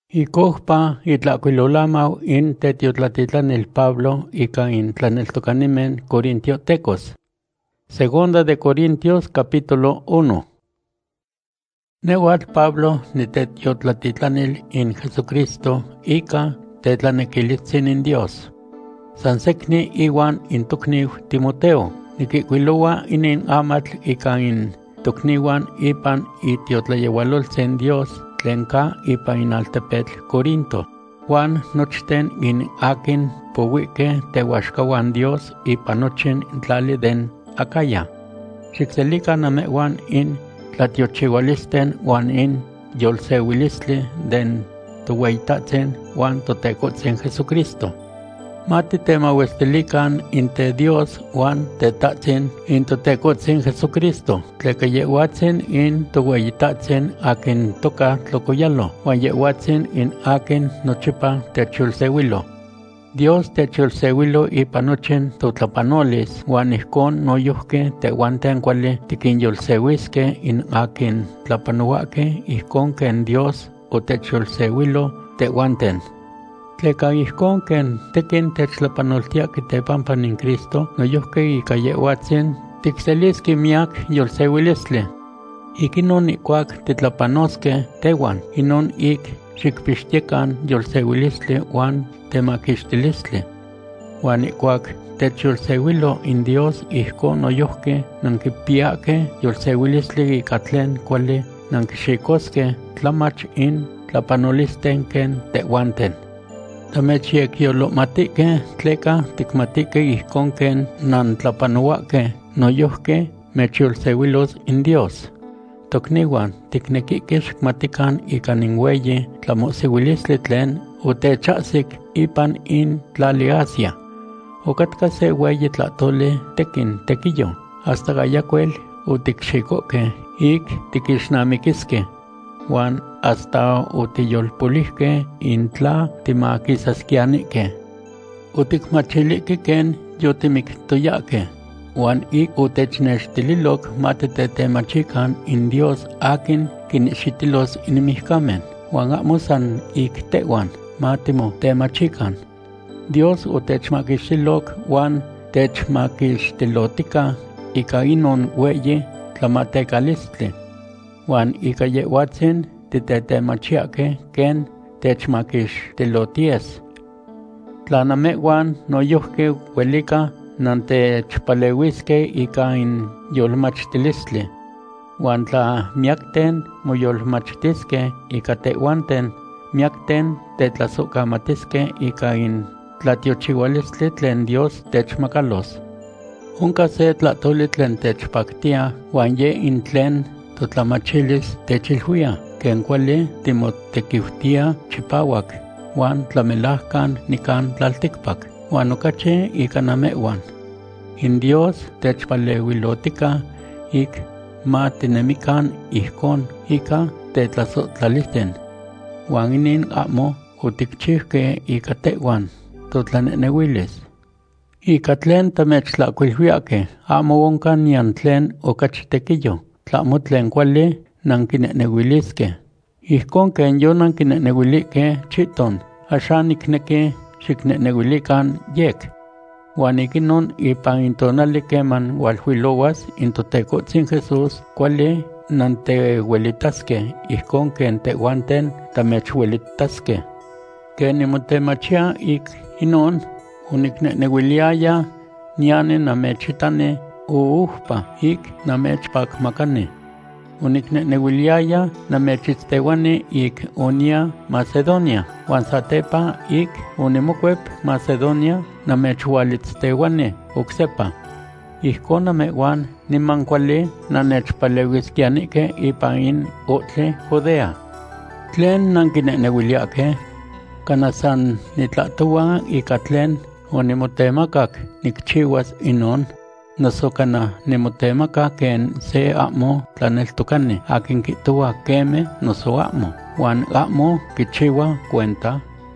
Icojpa itlacuilolamau in tetiotlatitlanil Pablo ika in tlaneltocanimen corintiotecos. Segunda de Corintios capítulo 1. Neuatl Pablo nitetiotlatitlanil in Jesucristo ika tetlanequilitzin in Dios. Sansecni iwan in tocniu Timoteo, niquicuiloa inin amatl ika in tocniuan ipan itiotlayeualolsen Dios tlenka ipa in altepetl Corinto, Juan nochten in akin powique tehuaxcahuan Dios ipa nochin tlali den Acaya. Xicselica namehuan in tlatiochihualisten wan in yolseuilistli den tohueitatzen wan totecotzen Jesucristo. Mati temauestilican inte Dios wan tetatzen in totecotzen Jesucristo, tleca yehuatzen in tohueitatzen akin toca tlocoyalo, wan yehuatzen in akin nochipa techulseuilo. Dios techulseuilo ipa nochen totlapanolis, wan ihcon noyohque tehuanten cuali tiquinyolseuisque in akin tlapanohuaque ihcon ken Dios o techulseuilo tehuanten. Tleca ihcon ken tequin techlapanoltiaque tepampan in Cristo, noyohque ika yehuatzen ticseliski miak yolseuilistli. Ikinon ikuak titlapanosque tehuan, inon ik xicpixtiecan yolseuilistli wan temaquixtilistli. Wan ikuak techyolseuilo in Dios ihcon noyohque nanquipiaque yolseuilistli ika tlen cuali nanquixicosque tlamach in tlapanolisten ken tehuanten. Tamechiecyolohmatique tleca ticmatique ihcon ken nantlapanohuaque noyohque mechyolseuilos in Dios. Tocniuan ticnequique xicmatican ika ninhueyi tlamoseuilistli tlen utechahsic ipan in tlali Asia. Ocatca se hueyi tlatoli tequin tequillo, hasta gayacuel uticxicoque ik tiquixnamiquisque, wan hasta utiyolpolihque in tla timaquisasquianique. Uticmachilique ken yotimictoyaque, wan ik utechnextililoc matetetemachican in Dios akin kinixitilos inimihcamen, wan amo san ik tehuan matimo temachican. Dios utechmaquixtiloc wan techmaquixtilotica ika inon hueyi tlamatecalistli, wan ika yehuatzin titetemachiaque ken techmaquixtiloties. Tlanamehuan noyohque huelica nantechpaleuisque ika in yolmachtilistli, wan tla miacten moyolmachtisque ika tehuanten, miacten tetlasocamatisque ika in tlatiochihualistli tlen Dios techmacalos. Onca se tlatoli tlen techpactia, wan ye in tlen totlamachilis techilhuia, ken cuali timotequiutia chipauac, wan tlamelahcan nican tlalticpac, wan ocache ika namehuan. In Dios techpaleuilotica ik ma tinemican ihcon ika tetlasotlalisten, wan inin amo uticchihque ika tehuan totlaneneuilis. Ika tlen tamechtlacuilhuiaque, amo onca nian tlen ocachi tequillo, tlamo tlen cuali nanquineneuilisque. Ihcon ken yo nanquineneuilique chiton, axan nicnequi xicneneuilican yec. Wan ikinon ipan intonali keman hualhuiloas in totecotzin Jesús cuali nantehuelitasque, ihcon ken tehuanten tamechuelitasque. Ken nimotemachia ik inon, unicneneuiliaya niane namechitane uujpa ik namechpacmacane. Unicneneuiliaya namechitzteuani ik unia Macedonia, wan satepa ik unimocuep Macedonia namechualitzteuani ocsepa. Ihcon namehuan niman cuali nanechpaleuisquianique ipan in otle Judea. Tlen nanquineneuiliaque, canasan nitlatoua ika tlen onimotemacac nicchiuas inon, noso cana nimotemaca ken se amo tlaneltocani akin quitoua queme noso amo, wan amo quichiua cuenta.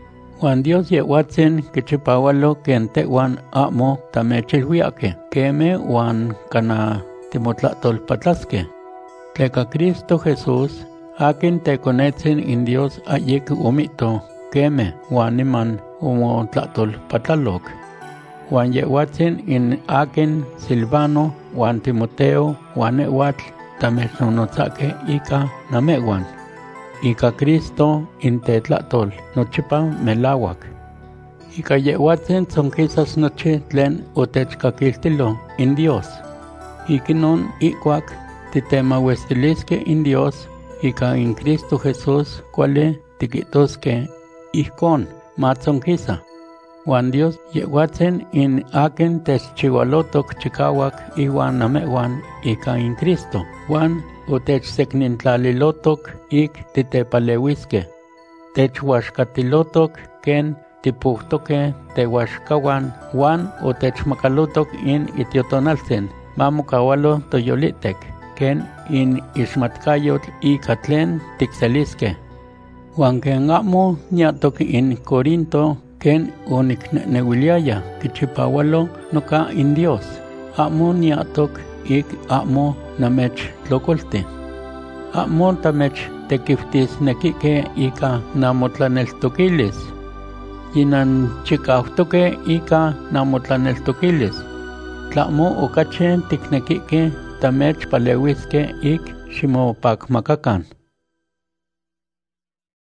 Wan Dios yehuatzin quichipaualo ken tehuan amo tamechilhuiaque, queme wan cana timotlahtolpatlasque. Tleca Cristo Jesús akin tekonetzin in Dios ayek umito keme wan niman umotlatol patlalok. Wan yehuatzin in akin Silvano wan Timoteo wan newatl tamechnonotzake ika namewan. Ika Cristo in tetlatol nochipa melawak. Ika yehuatzin tzonkisas nochi tlen otechkakiltilo in Dios. Ikinon ikuak titemauestiliske in Dios ika in Cristo Jesús kuali tikitoske ihkon matzonkisa. Wan Dios yehuatzin in akin techchiwalotok chikawak iwan namewan ika in Cristo. Wan otechseknintlalilotok ik titepalewiske. Techwaxkatilotok ken tipuhtoke tehuaxkawan wan otechmakalutok in itiotonaltzin mamokawalo toyolitek ken in ixmatkayotl ika tlen tikseliske. Wan ken amo niatok in Corinto ken oniknenewiliaya kichipawalo noka in Dios. Amo niatok ik amo namech tlokolti. Amo tamech tekiftisnekike ika namotlaneltokilis. Yinan chikautoke ika namotlaneltokilis. Tlamo okache tiknekike tamech palewiske ik ximopakmakakan.